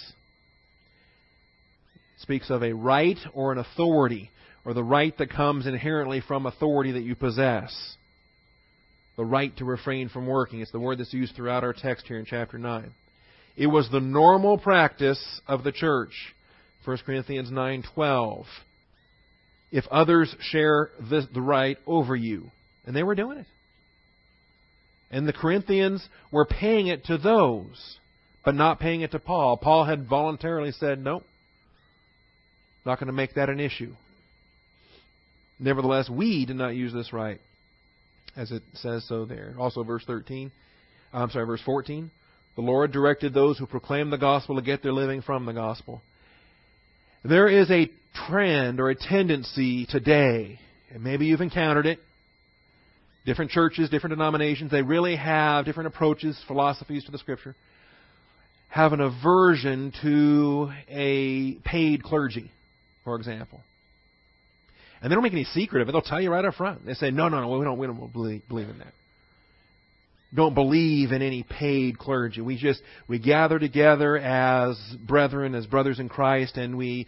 It speaks of a right or an authority, or the right that comes inherently from authority that you possess. The right to refrain from working. It's the word that's used throughout our text here in chapter 9. It was the normal practice of the church. 1 Corinthians 9:12. If others share the right over you. And they were doing it. And the Corinthians were paying it to those, but not paying it to Paul. Paul had voluntarily said, nope, not going to make that an issue. Nevertheless, we did not use this right, as it says so there. Also verse 14. The Lord directed those who proclaim the gospel to get their living from the gospel. There is a trend or a tendency today, and maybe you've encountered it. Different churches, different denominations, they really have different approaches, philosophies to the Scripture, have an aversion to a paid clergy, for example. And they don't make any secret of it. They'll tell you right up front. They say, no, we don't believe in that. Don't believe in any paid clergy. We gather together as brethren, as brothers in Christ, and we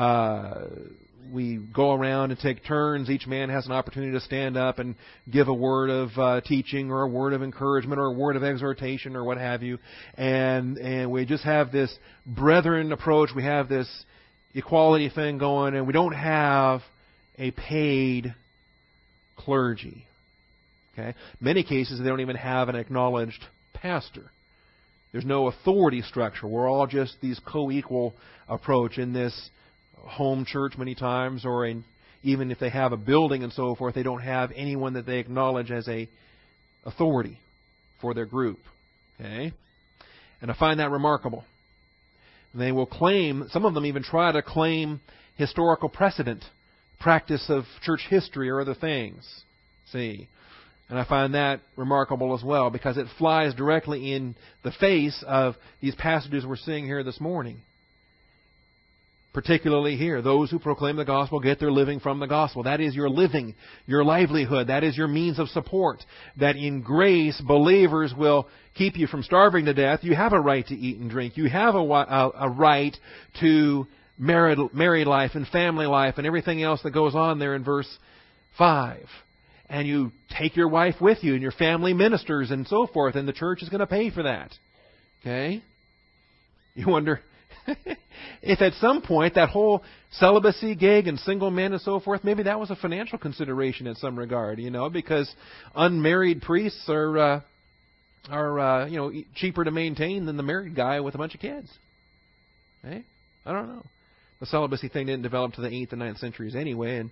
go around and take turns. Each man has an opportunity to stand up and give a word of teaching or a word of encouragement or a word of exhortation or what have you. And we just have this brethren approach. We have this equality thing going, and we don't have a paid clergy. Okay? Many cases, they don't even have an acknowledged pastor. There's no authority structure. We're all just these co-equal approach in this home church many times, or even if they have a building and so forth, they don't have anyone that they acknowledge as a authority for their group. Okay? And I find that remarkable. They will claim, some of them even try to claim historical precedent, practice of church history or other things. See? And I find that remarkable as well, because it flies directly in the face of these passages we're seeing here this morning. Particularly here, those who proclaim the gospel get their living from the gospel. That is your living, your livelihood. That is your means of support. That in grace, believers will keep you from starving to death. You have a right to eat and drink. You have a right to married life and family life and everything else that goes on there in verse 5. And you take your wife with you, and your family ministers and so forth, and the church is going to pay for that. Okay? You wonder if at some point that whole celibacy gig and single men and so forth, maybe that was a financial consideration in some regard, because unmarried priests are cheaper to maintain than the married guy with a bunch of kids. Okay? I don't know. The celibacy thing didn't develop to the 8th and 9th centuries anyway, and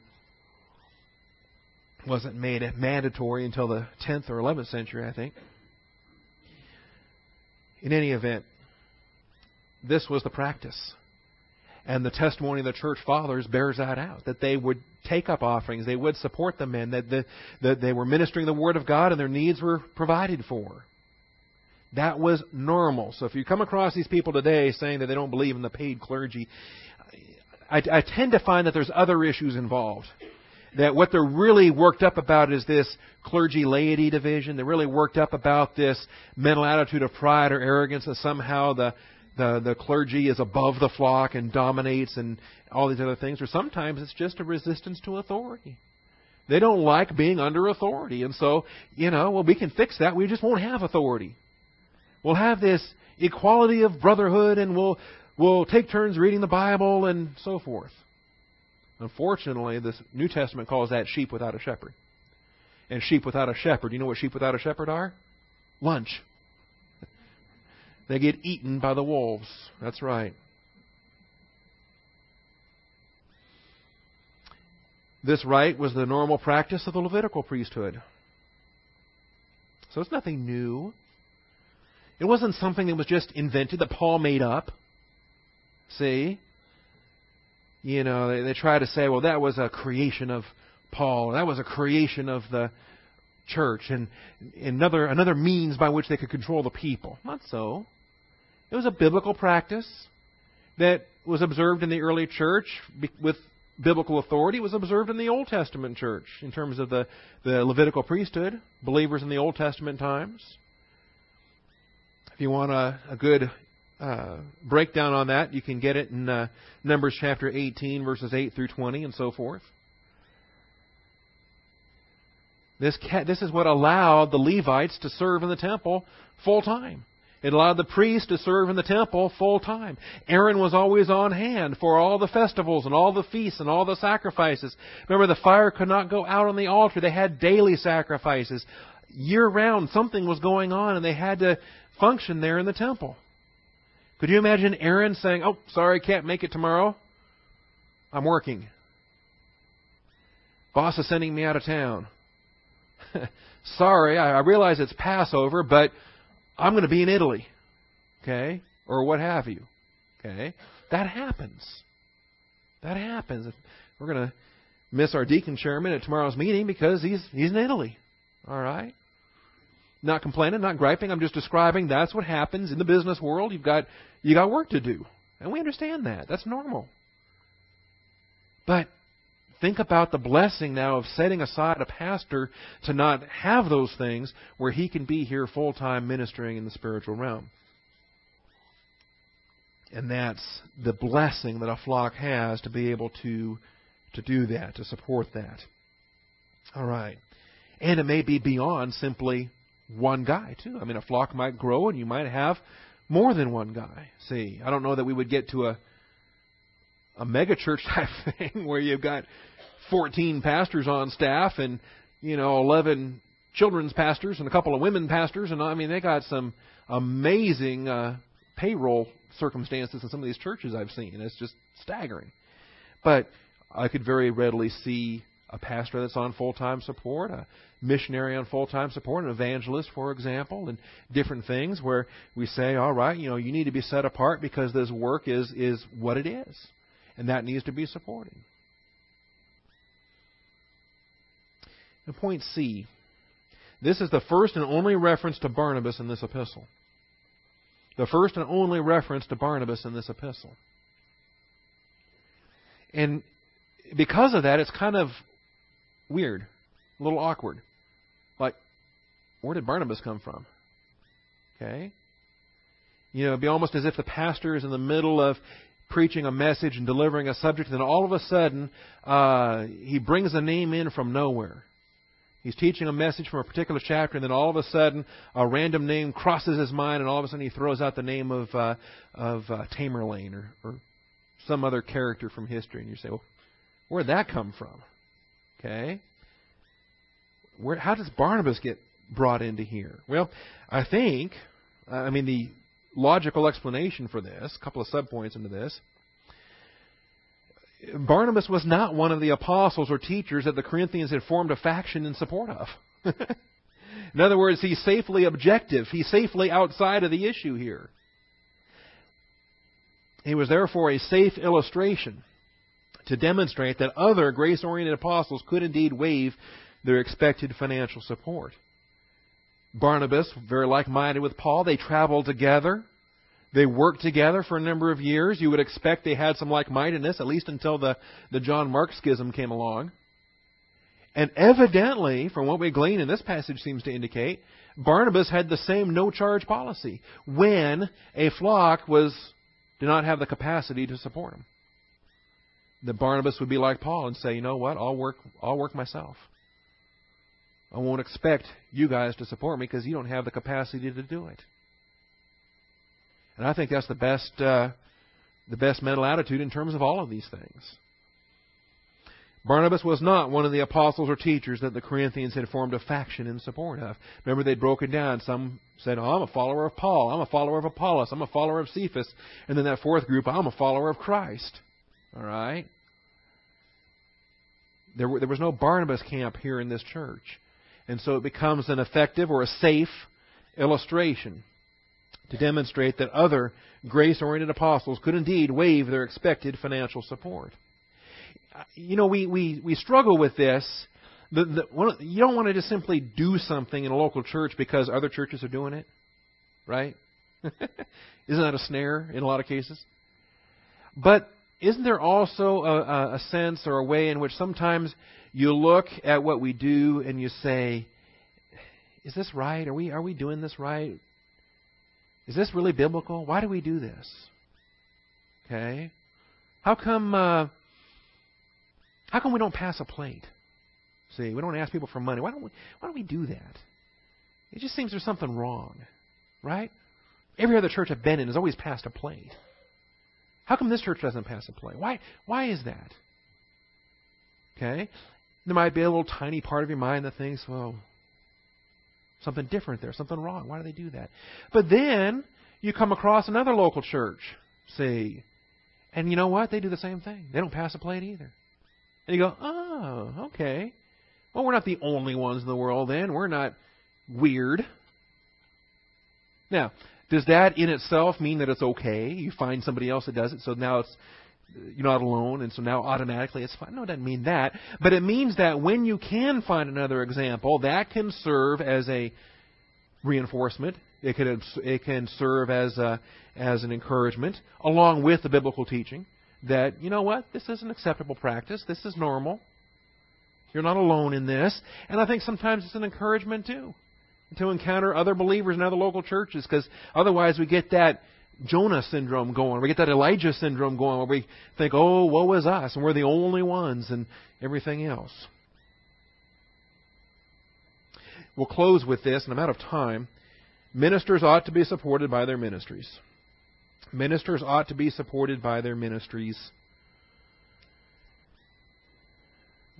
wasn't made mandatory until the 10th or 11th century, I think. In any event, this was the practice. And the testimony of the church fathers bears that out, that they would take up offerings, they would support the men, that they were ministering the Word of God and their needs were provided for. That was normal. So if you come across these people today saying that they don't believe in the paid clergy, I tend to find that there's other issues involved. That what they're really worked up about is this clergy-laity division. They're really worked up about this mental attitude of pride or arrogance that somehow the clergy is above the flock and dominates and all these other things. Or sometimes it's just a resistance to authority. They don't like being under authority. And so, we can fix that. We just won't have authority. We'll have this equality of brotherhood, and we'll take turns reading the Bible and so forth. Unfortunately, this New Testament calls that sheep without a shepherd. And sheep without a shepherd, you know what sheep without a shepherd are? Lunch. They get eaten by the wolves. That's right. This rite was the normal practice of the Levitical priesthood. So it's nothing new. It wasn't something that was just invented, that Paul made up. See? They try to say, well, that was a creation of Paul. That was a creation of the church. And another means by which they could control the people. Not so. It was a biblical practice that was observed in the early church with biblical authority. It was observed in the Old Testament church in terms of the Levitical priesthood, believers in the Old Testament times. If you want a good breakdown on that, you can get it in Numbers chapter 18, verses 8 through 20, and so forth. This is what allowed the Levites to serve in the temple full time. It allowed the priests to serve in the temple full time. Aaron was always on hand for all the festivals and all the feasts and all the sacrifices. Remember, the fire could not go out on the altar. They had daily sacrifices. Year-round, something was going on, and they had to function there in the temple. Could you imagine Aaron saying, "Oh, sorry, can't make it tomorrow. I'm working. Boss is sending me out of town. Sorry, I realize it's Passover, but I'm going to be in Italy." Okay? Or what have you. Okay? That happens. That happens. We're going to miss our deacon chairman at tomorrow's meeting because he's in Italy. All right? Not complaining, not griping. I'm just describing that's what happens in the business world. You got work to do. And we understand that. That's normal. But think about the blessing now of setting aside a pastor to not have those things where he can be here full-time ministering in the spiritual realm. And that's the blessing that a flock has to be able to do that, to support that. All right. And it may be beyond simply one guy, too. I mean, a flock might grow and you might have more than one guy. See, I don't know that we would get to a mega church type thing where you've got 14 pastors on staff and 11 children's pastors and a couple of women pastors, and I mean they got some amazing payroll circumstances in some of these churches I've seen. It's just staggering. But I could very readily see a pastor that's on full-time support, a missionary on full-time support, an evangelist, for example, and different things where we say, all right, you need to be set apart because this work is what it is, and that needs to be supported. And point C, this is the first and only reference to Barnabas in this epistle. The first and only reference to Barnabas in this epistle. And because of that, it's kind of weird, a little awkward. Like, where did Barnabas come from? Okay? It'd be almost as if the pastor is in the middle of preaching a message and delivering a subject, and then all of a sudden, he brings a name in from nowhere. He's teaching a message from a particular chapter, and then all of a sudden, a random name crosses his mind, and all of a sudden he throws out the name of Tamerlane or some other character from history, and you say, well, where'd that come from? Okay? How does Barnabas get brought into here? Well, I think, the logical explanation for this, a couple of subpoints into this, Barnabas was not one of the apostles or teachers that the Corinthians had formed a faction in support of. In other words, he's safely objective. He's safely outside of the issue here. He was therefore a safe illustration to demonstrate that other grace-oriented apostles could indeed waive their expected financial support. Barnabas, very like-minded with Paul, they traveled together. They worked together for a number of years. You would expect they had some like-mindedness, at least until the John Mark schism came along. And evidently, from what we glean in this passage seems to indicate, Barnabas had the same no-charge policy when a flock did not have the capacity to support him. That Barnabas would be like Paul and say, you know what, I'll work myself. I won't expect you guys to support me because you don't have the capacity to do it. And I think that's the best mental attitude in terms of all of these things. Barnabas was not one of the apostles or teachers that the Corinthians had formed a faction in support of. Remember, they'd broken down. Some said, I'm a follower of Paul. I'm a follower of Apollos. I'm a follower of Cephas. And then that fourth group, I'm a follower of Christ. All right? There was no Barnabas camp here in this church. And so it becomes an effective or a safe illustration to demonstrate that other grace-oriented apostles could indeed waive their expected financial support. We struggle with this. You don't want to just simply do something in a local church because other churches are doing it, right? Isn't that a snare in a lot of cases? But isn't there also a sense or a way in which sometimes you look at what we do and you say, is this right? Are we doing this right? Is this really biblical? Why do we do this? Okay? How come we don't pass a plate? See, we don't ask people for money. Why don't we do that? It just seems there's something wrong, right? Every other church I've been in has always passed a plate. How come this church doesn't pass a plate? Why is that? Okay? There might be a little tiny part of your mind that thinks, well, something different there, something wrong. Why do they do that? But then you come across another local church, see, and you know what? They do the same thing. They don't pass a plate either. And you go, oh, okay. Well, we're not the only ones in the world then. We're not weird. Now, does that in itself mean that it's okay? You find somebody else that does it, so now you're not alone, and so now automatically it's fine. No, it doesn't mean that. But it means that when you can find another example, that can serve as a reinforcement. It can serve as an encouragement, along with the biblical teaching, that, you know what, this is an acceptable practice. This is normal. You're not alone in this. And I think sometimes it's an encouragement, too, to encounter other believers in other local churches, because otherwise we get that Jonah syndrome going. We get that Elijah syndrome going where we think, oh, woe is us, and we're the only ones and everything else. We'll close with this, and I'm out of time. Ministers ought to be supported by their ministries. Ministers ought to be supported by their ministries.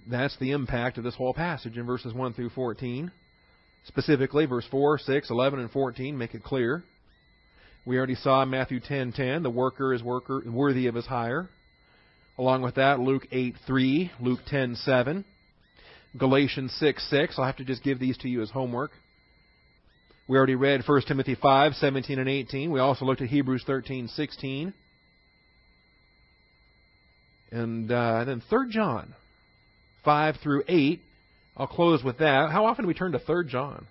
that's the impact of this whole passage in verses 1 through 14. Specifically, verse 4, 6, 11, and 14 make it clear. We already saw in Matthew 10:10, the worker is worthy of his hire. Along with that, Luke 8:3, Luke 10:7, Galatians 6:6. I'll have to just give these to you as homework. We already read 1 Timothy 5:17 and 18. We also looked at Hebrews 13:16. And then 3 John 5 through 8. I'll close with that. How often do we turn to 3 John?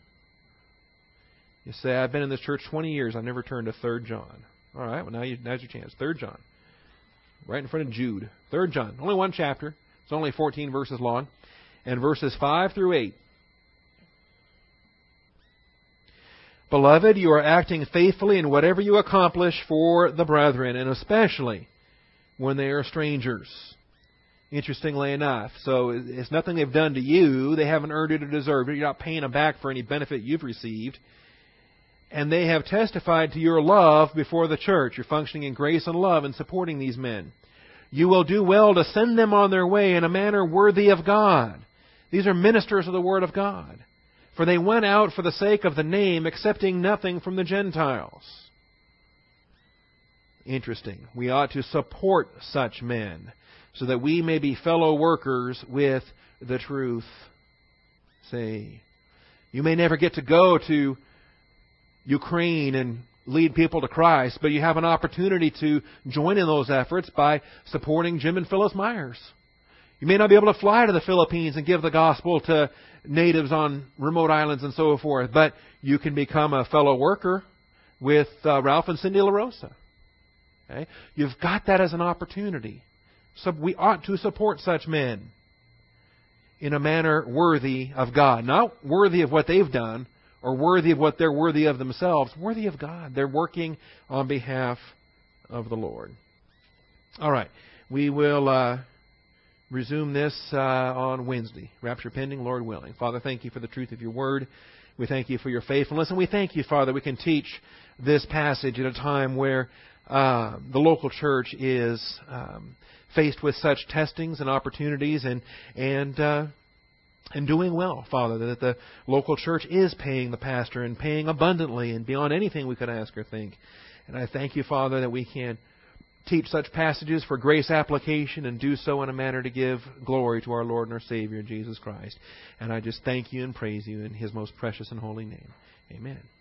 You say, I've been in this church 20 years. I've never turned to 3 John. All right, well, now's your chance. 3 John. Right in front of Jude. 3 John. Only one chapter. It's only 14 verses long. And verses 5 through 8. Beloved, you are acting faithfully in whatever you accomplish for the brethren, and especially when they are strangers. Interestingly enough. So it's nothing they've done to you. They haven't earned it or deserved it. You're not paying them back for any benefit you've received. And they have testified to your love before the church. You're functioning in grace and love and supporting these men. You will do well to send them on their way in a manner worthy of God. These are ministers of the Word of God. For they went out for the sake of the name, accepting nothing from the Gentiles. Interesting. We ought to support such men, so that we may be fellow workers with the truth. Say, you may never get to go to Ukraine and lead people to Christ, but you have an opportunity to join in those efforts by supporting Jim and Phyllis Myers. You may not be able to fly to the Philippines and give the gospel to natives on remote islands and so forth, but you can become a fellow worker with Ralph and Cindy LaRosa. Okay? You've got that as an opportunity. So we ought to support such men in a manner worthy of God. Not worthy of what they've done or worthy of what they're worthy of themselves. Worthy of God. They're working on behalf of the Lord. All right. We will resume this on Wednesday. Rapture pending, Lord willing. Father, thank you for the truth of your word. We thank you for your faithfulness. And we thank you, Father, we can teach this passage at a time where the local church is faced with such testings and opportunities and doing well, Father, that the local church is paying the pastor and paying abundantly and beyond anything we could ask or think. And I thank you, Father, that we can teach such passages for grace application and do so in a manner to give glory to our Lord and our Savior, Jesus Christ. And I just thank you and praise you in His most precious and holy name. Amen.